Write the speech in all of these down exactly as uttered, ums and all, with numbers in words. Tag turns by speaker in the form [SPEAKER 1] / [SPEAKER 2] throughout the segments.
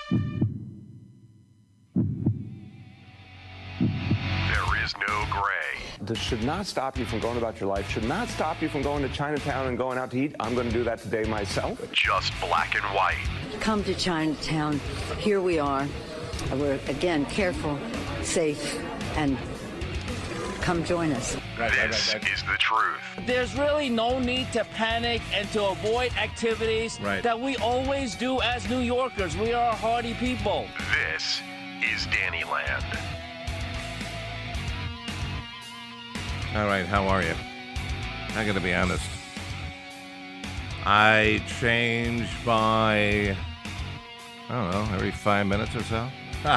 [SPEAKER 1] There is no gray.
[SPEAKER 2] This should not stop you from going about your life, should not stop you from going to Chinatown and going out to eat. I'm going to do that today myself.
[SPEAKER 1] Just black and white.
[SPEAKER 3] Come to Chinatown. Here we are. We're, again, careful, safe, and come join us.
[SPEAKER 1] This is the truth.
[SPEAKER 4] There's really no need to panic and to avoid activities
[SPEAKER 5] right.
[SPEAKER 4] that we always do as New Yorkers. We are hardy people.
[SPEAKER 1] This is Danny Land.
[SPEAKER 5] All right, how are you? I got to be honest. I change by, I don't know, every five minutes or so.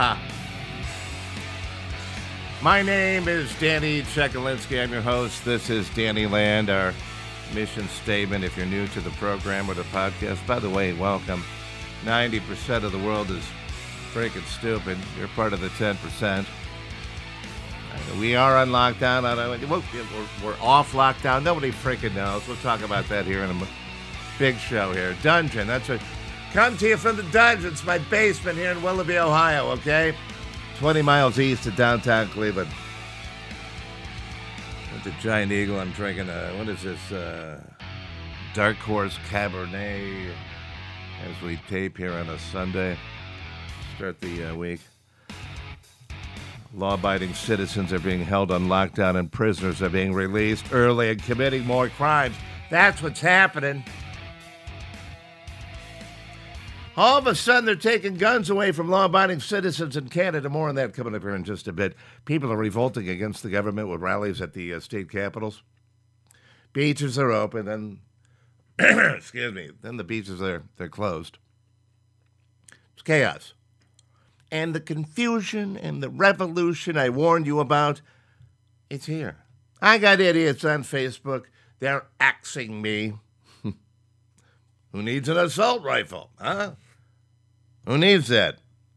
[SPEAKER 5] My name is Danny Chekalinsky. I'm your host. This is Danny Land, our mission statement. If you're new to the program or the podcast, by the way, welcome. ninety percent of the world is freaking stupid. You're part of the ten percent. We are on lockdown. We're, we're off lockdown. Nobody freaking knows. We'll talk about that here in a big show here. Dungeon. That's what. Come to you from the dungeon. It's my basement here in Willoughby, Ohio, okay? twenty miles east of downtown Cleveland. With the Giant Eagle, I'm drinking a, what is this, uh, Dark Horse Cabernet as we tape here on a Sunday. Start the uh, week. Law-abiding citizens are being held on lockdown and prisoners are being released early and committing more crimes. That's what's happening. All of a sudden, they're taking guns away from law-abiding citizens in Canada. More on that coming up here in just a bit. People are revolting against the government with rallies at the uh, state capitals. Beaches are open, and excuse me, then the beaches are they're closed. It's chaos. And the confusion and the revolution I warned you about, it's here. I got idiots on Facebook. They're axing me. Who needs an assault rifle, huh? Who needs that?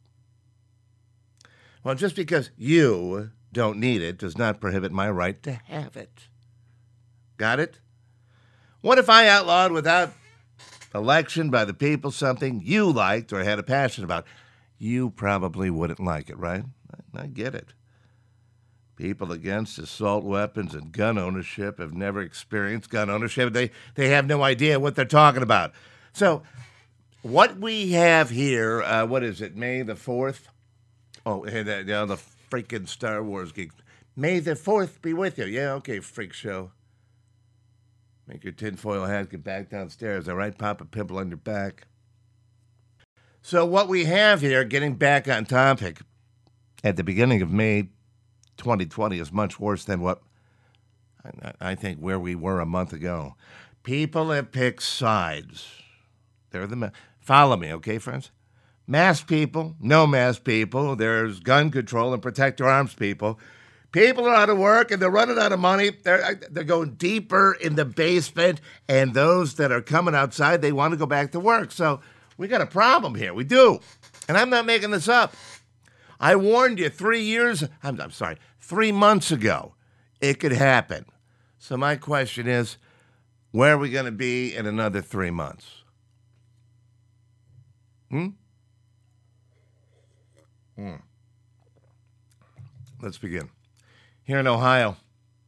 [SPEAKER 5] Well, just because you don't need it does not prohibit my right to have it. Got it? What if I outlawed without election by the people something you liked or had a passion about? You probably wouldn't like it, right? I get it. People against assault weapons and gun ownership have never experienced gun ownership. They they have no idea what they're talking about. So what we have here, uh, what is it, May the fourth? Oh, and, uh, you know, the freaking Star Wars geek. May the fourth be with you. Yeah, okay, freak show. Make your tinfoil hat, get back downstairs, all right? Pop a pimple on your back. So what we have here, getting back on topic, at the beginning of May twenty twenty is much worse than what I, I think where we were a month ago. People have picked sides. They're the ma- follow me, okay, friends? Masked people, no masked people. There's gun control and protect your arms people. People are out of work and they're running out of money. They're they're going deeper in the basement, and those that are coming outside, they want to go back to work. So we got a problem here. We do. And I'm not making this up. I warned you three years, I'm, I'm sorry, three months ago, it could happen. So my question is, where are we going to be in another three months? Hmm? Hmm. Let's begin. Here in Ohio,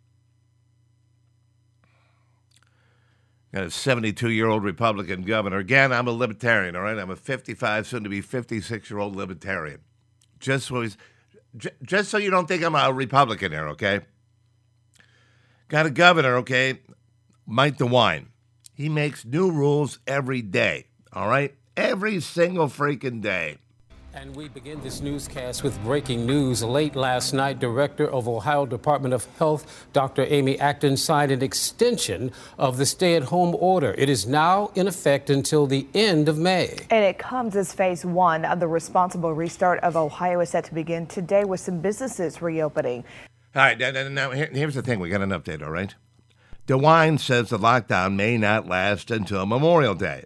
[SPEAKER 5] got a seventy-two-year-old Republican governor. Again, I'm a libertarian, all right? I'm a fifty-five, soon-to-be fifty-six-year-old libertarian. Just so, he's, j- just so you don't think I'm a Republican here, okay? Got a governor, okay, Mike DeWine. He makes new rules every day, all right? Every single freaking day.
[SPEAKER 6] And we begin this newscast with breaking news. Late last night, Director of Ohio Department of Health, Doctor Amy Acton, signed an extension of the stay-at-home order. It is now in effect until the end of May.
[SPEAKER 7] And it comes as phase one of the responsible restart of Ohio is set to begin today with some businesses reopening.
[SPEAKER 5] All right, now, now here's the thing. We got an update, all right? DeWine says the lockdown may not last until Memorial Day.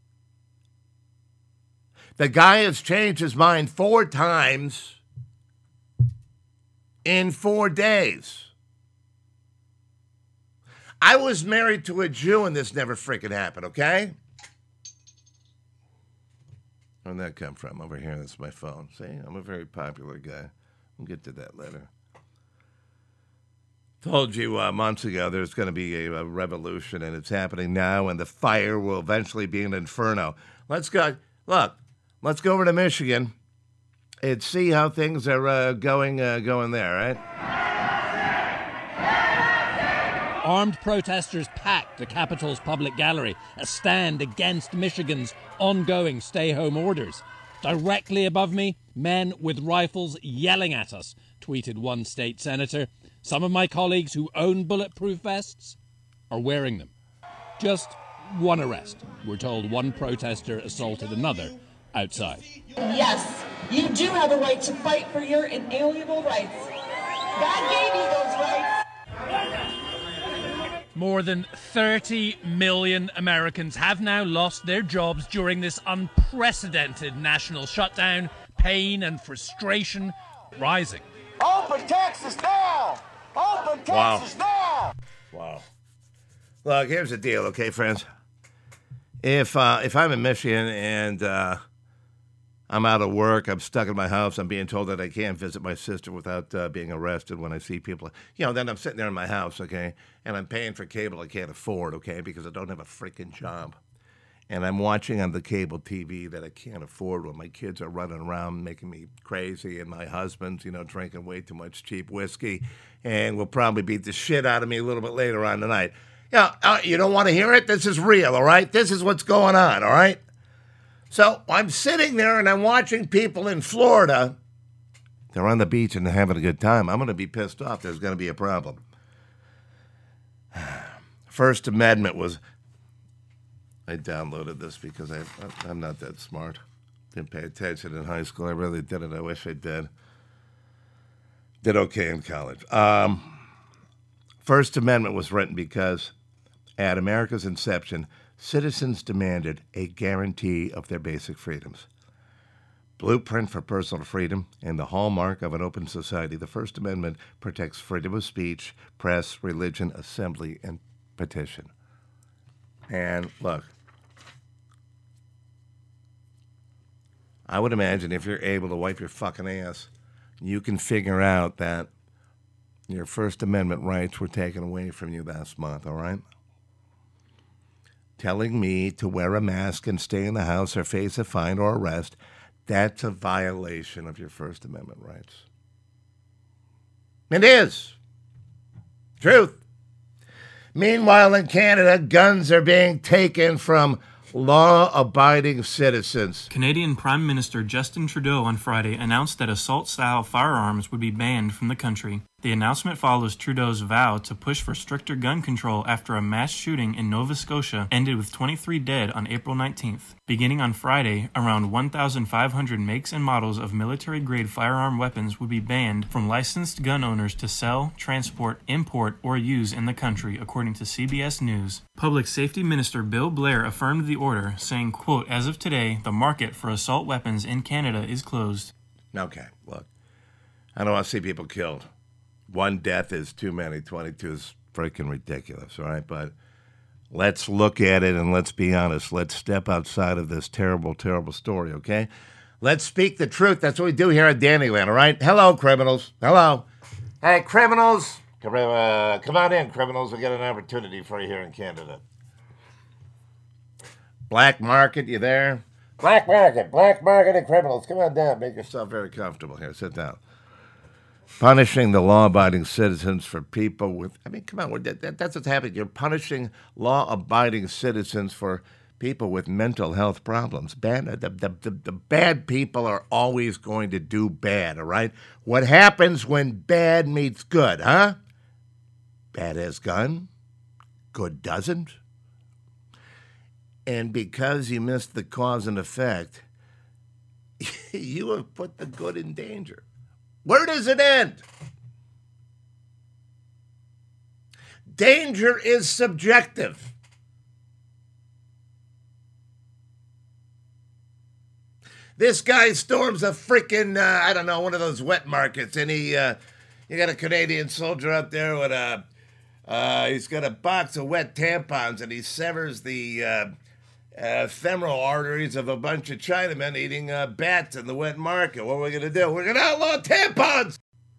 [SPEAKER 5] The guy has changed his mind four times in four days. I was married to a Jew and this never freaking happened, okay? Where'd that come from? Over here, that's my phone. See, I'm a very popular guy. We'll get to that later. Told you uh, months ago there's going to be a, a revolution, and it's happening now, and the fire will eventually be an inferno. Let's go. Look, let's go over to Michigan and see how things are uh, going uh, going there, right?
[SPEAKER 8] Armed protesters packed the Capitol's public gallery, a stand against Michigan's ongoing stay-home orders. Directly above me, men with rifles yelling at us, tweeted one state senator. Some of my colleagues who own bulletproof vests are wearing them. Just one arrest. We're told one protester assaulted another outside.
[SPEAKER 9] Yes, you do have a right to fight for your inalienable rights. God gave you those rights.
[SPEAKER 8] More than thirty million Americans have now lost their jobs during this unprecedented national shutdown. Pain and frustration rising.
[SPEAKER 10] Open Texas now! Open Texas
[SPEAKER 5] wow.
[SPEAKER 10] now!
[SPEAKER 5] Wow. Look, here's the deal, okay, friends? If uh, if I'm in Michigan and uh, I'm out of work, I'm stuck in my house, I'm being told that I can't visit my sister without uh, being arrested when I see people. You know, then I'm sitting there in my house, okay, and I'm paying for cable I can't afford, okay, because I don't have a freaking job. And I'm watching on the cable T V that I can't afford when my kids are running around making me crazy, and my husband's, you know, drinking way too much cheap whiskey and will probably beat the shit out of me a little bit later on tonight. You know, uh, you don't want to hear it? This is real, all right? This is what's going on, all right? So I'm sitting there and I'm watching people in Florida. They're on the beach and they're having a good time. I'm going to be pissed off. There's going to be a problem. First Amendment was... I downloaded this because I, I'm not that smart. Didn't pay attention in high school. I really didn't. I wish I did. Did okay in college. Um, First Amendment was written because at America's inception, citizens demanded a guarantee of their basic freedoms. Blueprint for personal freedom and the hallmark of an open society, the First Amendment protects freedom of speech, press, religion, assembly, and petition. And look, I would imagine if you're able to wipe your fucking ass, you can figure out that your First Amendment rights were taken away from you last month, all right? Telling me to wear a mask and stay in the house or face a fine or arrest, that's a violation of your First Amendment rights. It is. Truth. Meanwhile, in Canada, guns are being taken from law-abiding citizens.
[SPEAKER 11] Canadian Prime Minister Justin Trudeau on Friday announced that assault-style firearms would be banned from the country. The announcement follows Trudeau's vow to push for stricter gun control after a mass shooting in Nova Scotia ended with twenty-three dead on April nineteenth. Beginning on Friday, around one thousand five hundred makes and models of military-grade firearm weapons would be banned from licensed gun owners to sell, transport, import, or use in the country, according to C B S News. Public Safety Minister Bill Blair affirmed the order, saying, quote, "As of today, the market for assault weapons in Canada is closed."
[SPEAKER 5] Okay, look, I don't want to see people killed. One death is too many. twenty-two is freaking ridiculous, all right? But let's look at it and let's be honest. Let's step outside of this terrible, terrible story, okay? Let's speak the truth. That's what we do here at Dannyland, all right? Hello, criminals. Hello. Hey, criminals. Come, uh, come on in, criminals. We got an opportunity for you here in Canada. Black market, you there? Black market. Black market and criminals. Come on down. Make yourself very comfortable here. Sit down. Punishing the law-abiding citizens for people with... I mean, come on, that, that, that's what's happening. You're punishing law-abiding citizens for people with mental health problems. Bad, the, the, the, the bad people are always going to do bad, all right? What happens when bad meets good, huh? Bad has gun, good doesn't. And because you missed the cause and effect, you have put the good in danger. Where does it end? Danger is subjective. This guy storms a freaking, uh, I don't know, one of those wet markets, and he, uh, you got a Canadian soldier up there with a, uh, he's got a box of wet tampons, and he severs the, uh, uh, femoral arteries of a bunch of Chinamen eating uh, bats in the wet market. What are we going to do? We're going to outlaw tampons!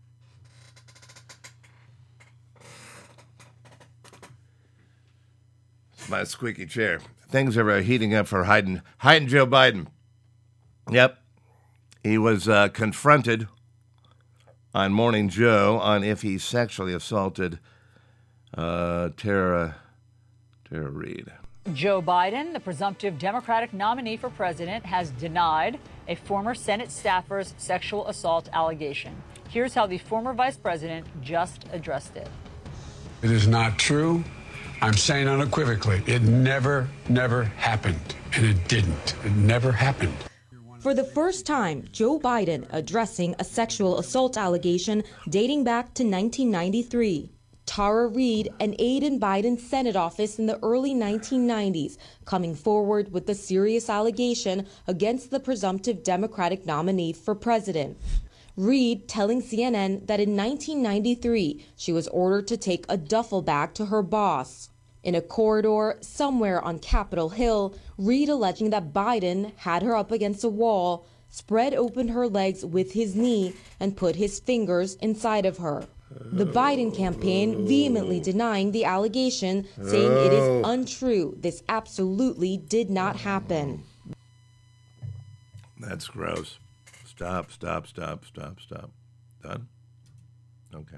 [SPEAKER 5] It's my squeaky chair. Things are uh, heating up for hiding, hiding Joe Biden. Yep. He was uh, confronted on Morning Joe on if he sexually assaulted uh, Tara, Tara Reid.
[SPEAKER 12] Joe Biden, the presumptive Democratic nominee for president, has denied a former Senate staffer's sexual assault allegation. Here's how the former vice president just addressed it.
[SPEAKER 13] It is not true. I'm saying unequivocally, it never, never happened. And it didn't. It never happened.
[SPEAKER 14] For the first time, Joe Biden addressing a sexual assault allegation dating back to nineteen ninety-three. Tara Reid, an aide in Biden's Senate office in the early nineteen nineties, coming forward with a serious allegation against the presumptive Democratic nominee for president. Reid telling C N N that in nineteen ninety-three, she was ordered to take a duffel bag to her boss. In a corridor somewhere on Capitol Hill, Reid alleging that Biden had her up against a wall, spread open her legs with his knee, and put his fingers inside of her. The Biden campaign vehemently denying the allegation, saying it is untrue. This absolutely did not happen.
[SPEAKER 5] That's gross. Stop, stop, stop, stop, stop. Done? Okay.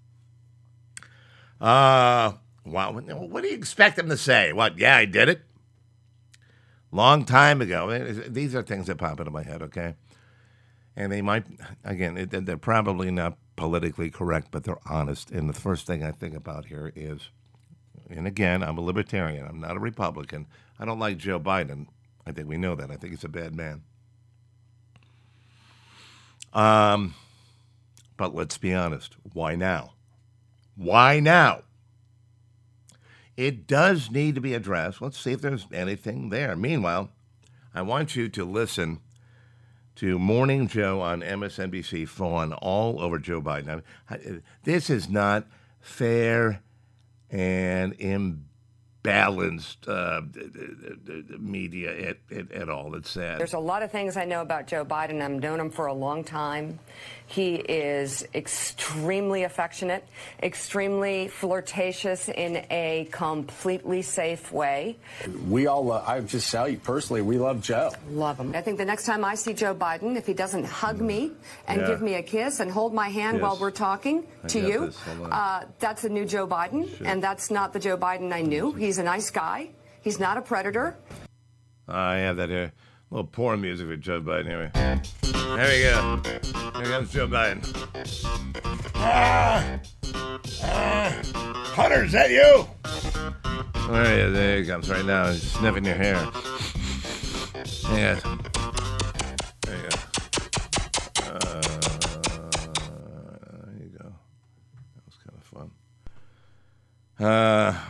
[SPEAKER 5] Uh, wow. What do you expect them to say? What? Yeah, I did it? Long time ago. These are things that pop into my head, okay? And they might, again, they're probably not politically correct, but they're honest. And the first thing I think about here is, and again, I'm a libertarian. I'm not a Republican. I don't like Joe Biden. I think we know that. I think he's a bad man. Um, but let's be honest. Why now? Why now? It does need to be addressed. Let's see if there's anything there. Meanwhile, I want you to listen to Morning Joe on M S N B C, fawn all over Joe Biden. I mean, this is not fair and imbalanced uh, media at, at, at all. It's sad.
[SPEAKER 15] There's a lot of things I know about Joe Biden. I've known him for a long time. He is extremely affectionate, extremely flirtatious in a completely safe way.
[SPEAKER 16] We all, uh, I just tell you personally, we love Joe.
[SPEAKER 15] Love him. I think the next time I see Joe Biden, if he doesn't hug me and yeah. give me a kiss and hold my hand yes. while we're talking I to you, uh, that's a new Joe Biden, sure. and that's not the Joe Biden I knew. He's a nice guy. He's not a predator.
[SPEAKER 5] I have that here. A little porn music for Joe Biden. Anyway. There we go. Here comes Joe Biden. Ah! Ah! Hunter, is that you? There he is. There he comes right now. He's sniffing your hair. Yeah. There you go. Uh, there you go. That was kind of fun. Uh,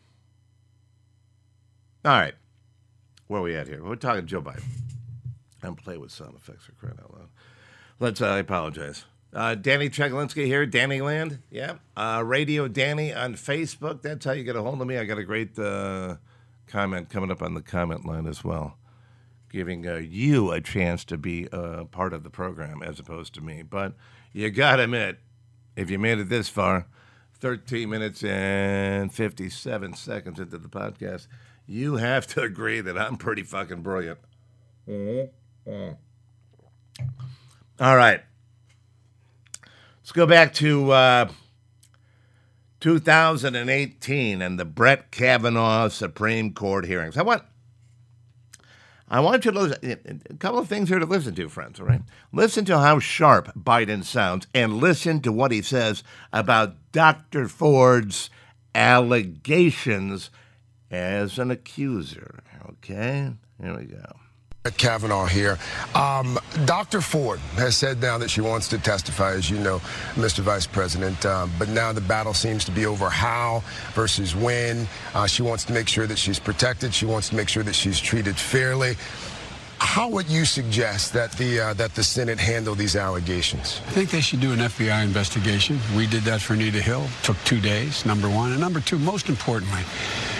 [SPEAKER 5] all right. Where are we at here? We're talking Joe Biden. I'm playing with sound effects for crying out loud. Let's, uh, I apologize. Uh, Danny Cheglinski here, Danny Land. Yeah. Uh, Radio Danny on Facebook. That's how you get a hold of me. I got a great uh, comment coming up on the comment line as well, giving uh, you a chance to be uh, part of the program as opposed to me. But you got to admit, if you made it this far, thirteen minutes and fifty-seven seconds into the podcast, you have to agree that I'm pretty fucking brilliant. Mm-hmm. Mm. All right. Let's go back to uh, two thousand eighteen and the Brett Kavanaugh Supreme Court hearings. I want, I want you to listen. A couple of things here to listen to, friends, all right? Listen to how sharp Biden sounds and listen to what he says about Doctor Ford's allegations as an accuser, okay? Here we go.
[SPEAKER 17] Kavanaugh here. Um, Doctor Ford has said now that she wants to testify, as you know, Mister Vice President, uh, but now the battle seems to be over how versus when. Uh, she wants to make sure that she's protected. She wants to make sure that she's treated fairly. How would you suggest that the uh, that the Senate handle these allegations?
[SPEAKER 13] I think they should do an F B I investigation. We did that for Anita Hill. Took two days, number one. And number two, most importantly,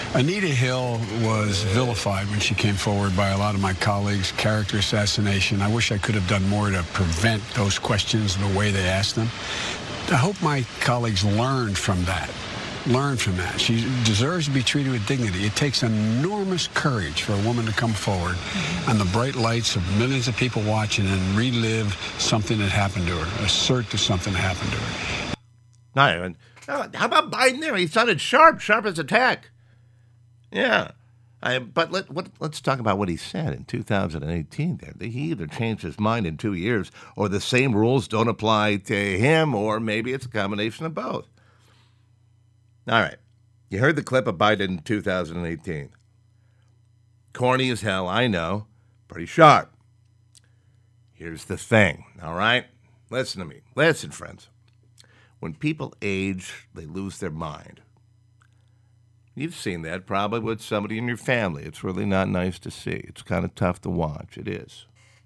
[SPEAKER 13] Anita Hill was vilified when she came forward by a lot of my colleagues, character assassination. I wish I could have done more to prevent those questions the way they asked them. I hope my colleagues learned from that. Learn from that. She deserves to be treated with dignity. It takes enormous courage for a woman to come forward on the bright lights of millions of people watching and relive something that happened to her, assert that something happened to her.
[SPEAKER 5] Not even. How about Biden there? He sounded sharp, sharp as a tack. Yeah. I, but let, what, let's talk about what he said in two thousand eighteen there. He either changed his mind in two years or the same rules don't apply to him, or maybe it's a combination of both. All right. You heard the clip of Biden in two thousand eighteen. Corny as hell, I know. Pretty sharp. Here's the thing, all right? Listen to me. Listen, friends. When people age, they lose their mind. You've seen that probably with somebody in your family. It's really not nice to see. It's kind of tough to watch. It is.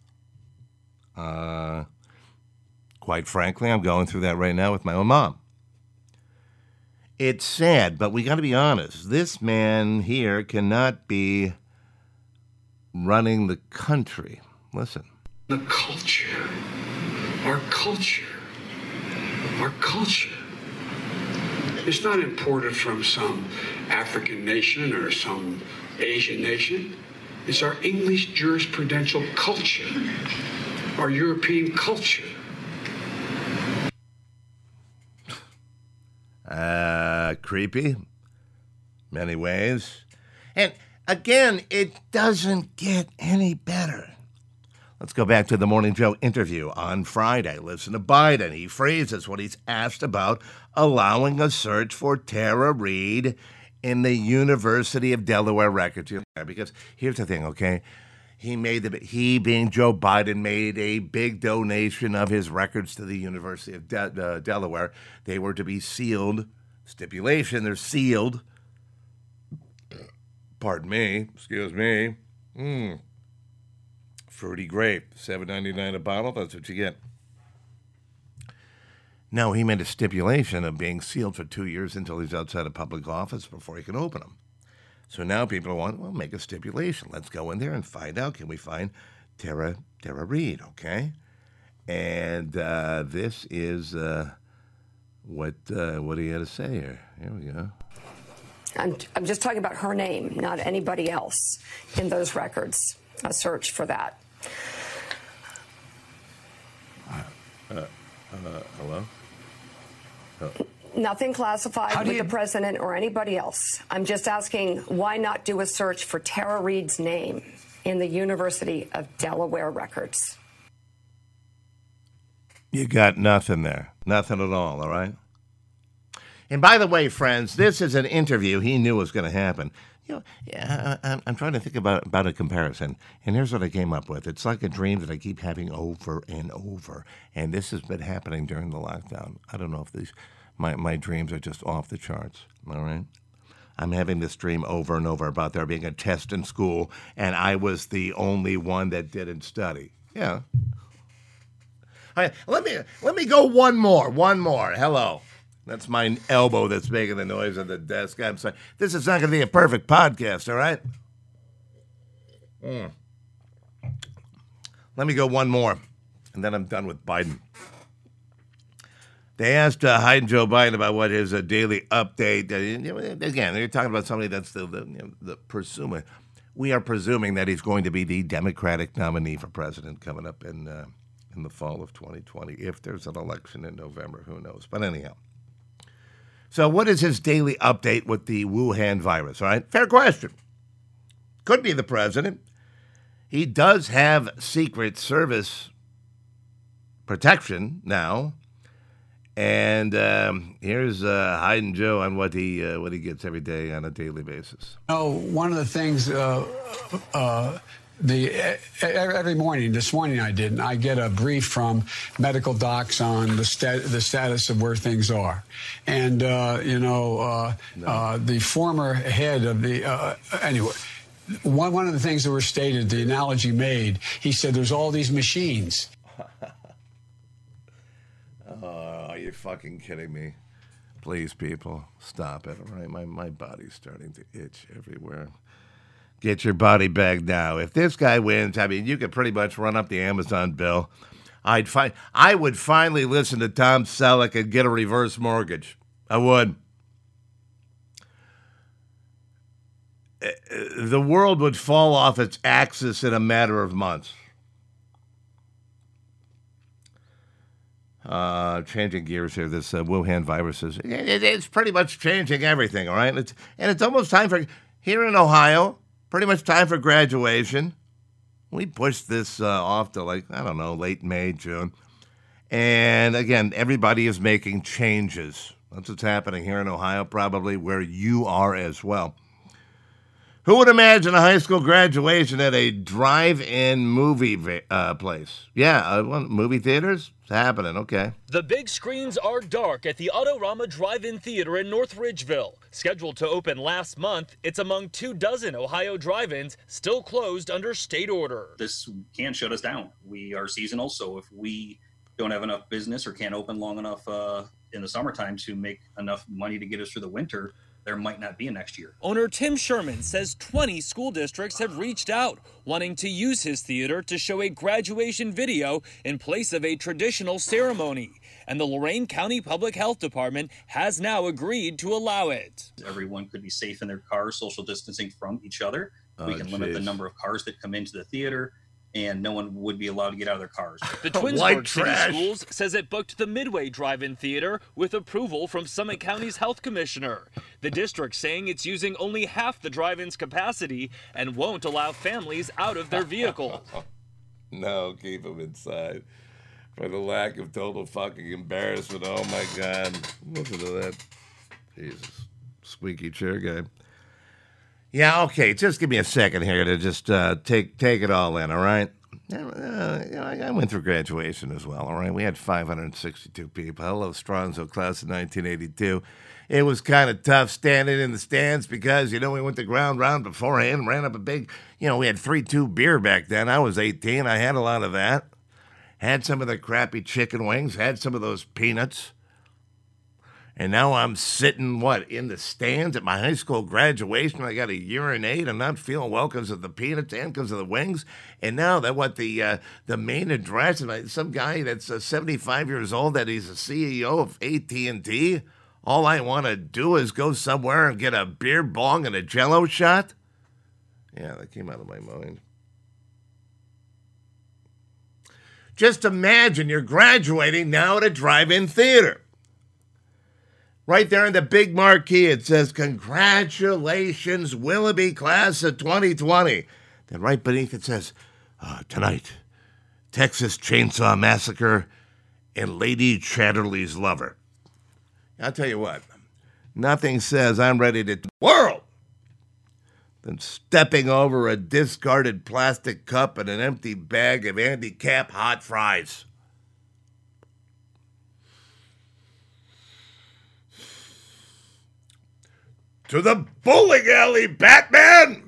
[SPEAKER 5] Uh, quite frankly, I'm going through that right now with my own mom. It's sad, but we got to be honest. This man here cannot be running the country. Listen.
[SPEAKER 13] The culture, our culture, our culture is not imported from some African nation or some Asian nation. It's our English jurisprudential culture, our European culture.
[SPEAKER 5] Uh, creepy, many ways. And again, it doesn't get any better. Let's go back to the Morning Joe interview on Friday. Listen to Biden. He phrases what he's asked about allowing a search for Tara Reade in the University of Delaware records. Because here's the thing, okay? He made the he being Joe Biden made a big donation of his records to the University of De- uh, Delaware. They were to be sealed. Stipulation, they're sealed. Pardon me, excuse me. Mm. Fruity grape, seven ninety-nine a bottle. That's what you get. No, he made a stipulation of being sealed for two years until he's outside of public office before he can open them. So now people want, well, make a stipulation. Let's go in there and find out. Can we find Tara Tara Reade, okay? And uh, this is uh, what uh, what he had to say here. Here we go.
[SPEAKER 15] I'm, I'm just talking about her name, not anybody else in those records. A search for that.
[SPEAKER 5] Uh, uh, hello? Oh.
[SPEAKER 15] Nothing classified with the president or anybody else. I'm just asking, why not do a search for Tara Reade's name in the University of Delaware records?
[SPEAKER 5] You got nothing there. Nothing at all, all right? And by the way, friends, this is an interview he knew was going to happen. You know, yeah, I, I'm trying to think about, about a comparison, and here's what I came up with. It's like a dream that I keep having over and over, and this has been happening during the lockdown. I don't know if these... My my dreams are just off the charts, all right? I'm having this dream over and over about there being a test in school, and I was the only one that didn't study. Yeah. All right, let me, let me go one more, one more. Hello. That's my elbow that's making the noise on the desk. I'm sorry. This is not going to be a perfect podcast, all right? Mm. Let me go one more, and then I'm done with Biden. They asked uh, Hyde and Joe Biden about what his uh, daily update. Uh, again, they're talking about somebody that's the, the, you know, the presuming. We are presuming that he's going to be the Democratic nominee for president coming up in uh, in the fall of twenty twenty. If there's an election in November, who knows? But anyhow. So what is his daily update with the Wuhan virus? All right, fair question. Could be the president. He does have Secret Service protection now. And um, here's uh, Hyde and Joe on what he uh, what he gets every day on a daily basis.
[SPEAKER 13] Oh, one of the things uh, uh, the every morning, this morning I did, and I get a brief from medical docs on the stat, the status of where things are, and uh, you know uh, no. uh, the former head of the uh, anyway. One one of the things that were stated, the analogy made, he said, "There's all these machines."
[SPEAKER 5] Oh, you're fucking kidding me. Please, people, stop it, all right? My, my body's starting to itch everywhere. Get your body bag now. If this guy wins, I mean, you could pretty much run up the Amazon bill. I'd find, I would finally listen to Tom Selleck and get a reverse mortgage. I would. The world would fall off its axis in a matter of months. Uh, changing gears here, this uh, Wuhan virus is, it, it's pretty much changing everything, all right? It's, and it's almost time for, here in Ohio, pretty much time for graduation. We pushed this uh, off to like, I don't know, late May, June. And again, everybody is making changes. That's what's happening here in Ohio, probably where you are as well. Who would imagine a high school graduation at a drive-in movie va- uh, place? Yeah, uh, well, movie theaters? It's happening, okay.
[SPEAKER 18] The big screens are dark at the Autorama Drive-In Theater in North Ridgeville. Scheduled to open last month, it's among two dozen Ohio drive-ins still closed under state order.
[SPEAKER 19] This can't shut us down. We are seasonal, so if we don't have enough business or can't open long enough uh, in the summertime to make enough money to get us through the winter, there might not be a next year.
[SPEAKER 18] Owner Tim Sherman says twenty school districts have reached out, wanting to use his theater to show a graduation video in place of a traditional ceremony. And the Lorain County Public Health Department has now agreed to allow it.
[SPEAKER 19] Everyone could be safe in their cars, social distancing from each other.
[SPEAKER 5] Oh,
[SPEAKER 19] we can limit
[SPEAKER 5] geez.
[SPEAKER 19] the number of cars that come into the theater, and no one would be allowed to get out of their cars.
[SPEAKER 18] The Twinsburg City Schools says it booked the Midway Drive-In Theater with approval from Summit County's health commissioner. The district saying it's using only half the drive-in's capacity and won't allow families out of their vehicles.
[SPEAKER 5] No, keep them inside. For the lack of total fucking embarrassment. Oh, my God. Listen to that. Jesus. Squeaky chair guy. Yeah, okay, just give me a second here to just uh, take take it all in, all right? Uh, you know, I went through graduation as well, all right? We had five hundred sixty-two people. Hello, Stronzo class of nineteen eighty-two. It was kind of tough standing in the stands because, you know, we went the ground round beforehand and ran up a big, you know, we had three two beer back then. I was eighteen. I had a lot of that. Had some of the crappy chicken wings. Had some of those peanuts. And now I'm sitting, what, in the stands at my high school graduation. I got to urinate. I'm not feeling well because of the peanuts and because of the wings. And now that what the uh, the main address, some guy that's uh, seventy-five years old, that he's a C E O of A T and T. All I want to do is go somewhere and get a beer bong and a Jell-O shot. Yeah, that came out of my mind. Just imagine you're graduating now at a drive-in theater. Right there in the big marquee, it says, "Congratulations, Willoughby class of twenty twenty. Then right beneath it says, uh, tonight, Texas Chainsaw Massacre and Lady Chatterley's Lover. I'll tell you what, nothing says I'm ready to world than stepping over a discarded plastic cup and an empty bag of Andy Cap hot fries. To the bowling alley, Batman!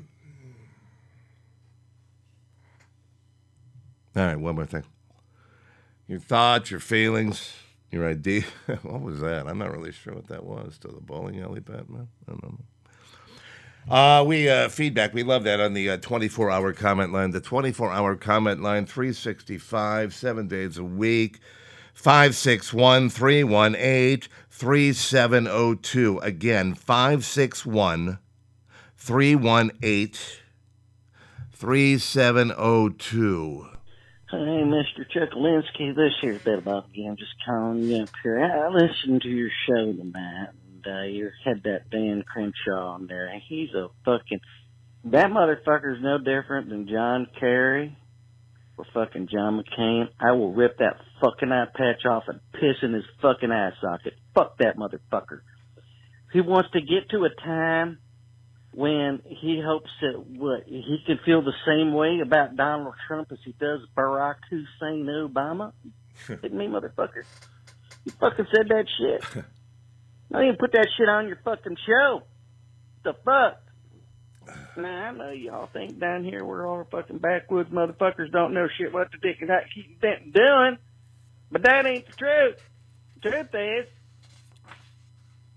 [SPEAKER 5] All right, one more thing. Your thoughts, your feelings, your idea. What was that? I'm not really sure what that was. To the bowling alley, Batman? I don't know. Uh, we uh, feedback. We love that on the uh, twenty-four hour comment line. The twenty-four hour comment line, three sixty-five, seven days a week. five six one, three one eight, three seven zero two. Again, five six one, three one eight, three seven zero two.
[SPEAKER 20] Hey, Mister Chuckalinsky, this here's Bill Bob again. Just calling you up here. I listened to your show tonight, and uh, you had that Dan Crenshaw on there. He's a fucking... That motherfucker's no different than John Kerry or fucking John McCain. I will rip that fucking eye patch off and piss in his fucking eye socket. Fuck that motherfucker. He wants to get to a time when he hopes that what he can feel the same way about Donald Trump as he does Barack Hussein Obama. Hit me, motherfucker. You fucking said that shit. I didn't put that shit on your fucking show. The fuck? Now, I know y'all think down here we're all fucking backwoods motherfuckers don't know shit what the dick and that keep doing, but that ain't the truth. The truth is,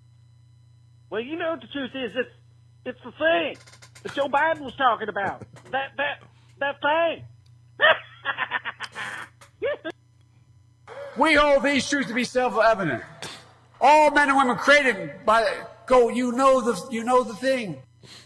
[SPEAKER 10] Well, you know what the truth is. It's it's the thing that Joe Biden was talking about. That that that thing.
[SPEAKER 13] We hold these truths to be self-evident. All men and women created by go. You know the you know the thing.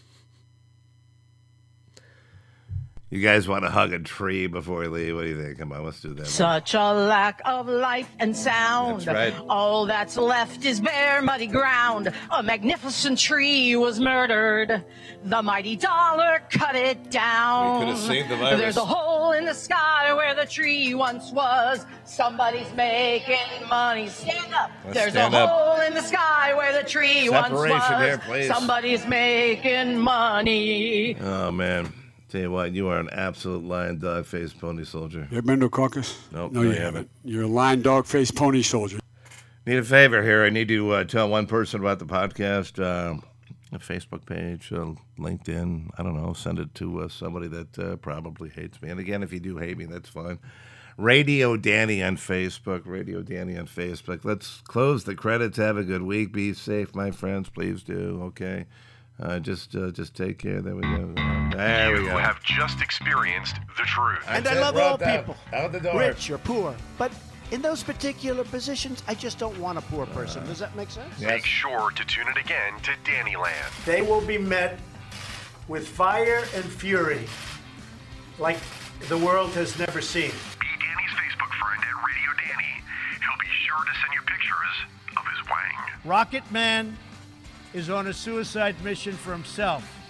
[SPEAKER 5] You guys want to hug a tree before we leave? What do you think? Come on, let's do that.
[SPEAKER 9] Such a lack of life and sound.
[SPEAKER 5] That's right.
[SPEAKER 9] All that's left is bare, muddy ground. A magnificent tree was murdered. The mighty dollar cut it down.
[SPEAKER 5] We could have saved the virus.
[SPEAKER 9] There's a hole in the sky where the tree once was. Somebody's making money. Stand up.
[SPEAKER 5] Let's
[SPEAKER 9] There's
[SPEAKER 5] stand
[SPEAKER 9] a
[SPEAKER 5] up.
[SPEAKER 9] hole in the sky where the tree once was.
[SPEAKER 5] Separation here, please.
[SPEAKER 9] Somebody's making money.
[SPEAKER 5] Oh, man. Tell you what, you are an absolute lion, dog faced pony soldier.
[SPEAKER 13] You ever been to a caucus?
[SPEAKER 5] Nope,
[SPEAKER 13] No,
[SPEAKER 5] no,
[SPEAKER 13] you
[SPEAKER 5] you
[SPEAKER 13] haven't. You're a lion, dog, faced pony soldier.
[SPEAKER 5] Need a favor here. I need to uh, tell one person about the podcast, uh, a Facebook page, uh, LinkedIn. I don't know. Send it to uh, somebody that uh, probably hates me. And again, if you do hate me, that's fine. Radio Danny on Facebook. Radio Danny on Facebook. Let's close the credits. Have a good week. Be safe, my friends. Please do. Okay. Uh, just uh, just take care. There we go. There we
[SPEAKER 1] You
[SPEAKER 5] go.
[SPEAKER 1] have just experienced the truth.
[SPEAKER 21] And
[SPEAKER 5] That's
[SPEAKER 21] I
[SPEAKER 5] it.
[SPEAKER 21] love
[SPEAKER 5] We're
[SPEAKER 21] all
[SPEAKER 5] out the-
[SPEAKER 21] people,
[SPEAKER 5] out the door.
[SPEAKER 21] rich or poor. But in those particular positions, I just don't want a poor person. Does that make sense?
[SPEAKER 1] Make sure to tune in again to Danny Land.
[SPEAKER 10] They will be met with fire and fury like the world has never seen.
[SPEAKER 1] Be Danny's Facebook friend at Radio Danny. He'll be sure to send you pictures of his wang.
[SPEAKER 21] Rocket Man is on a suicide mission for himself.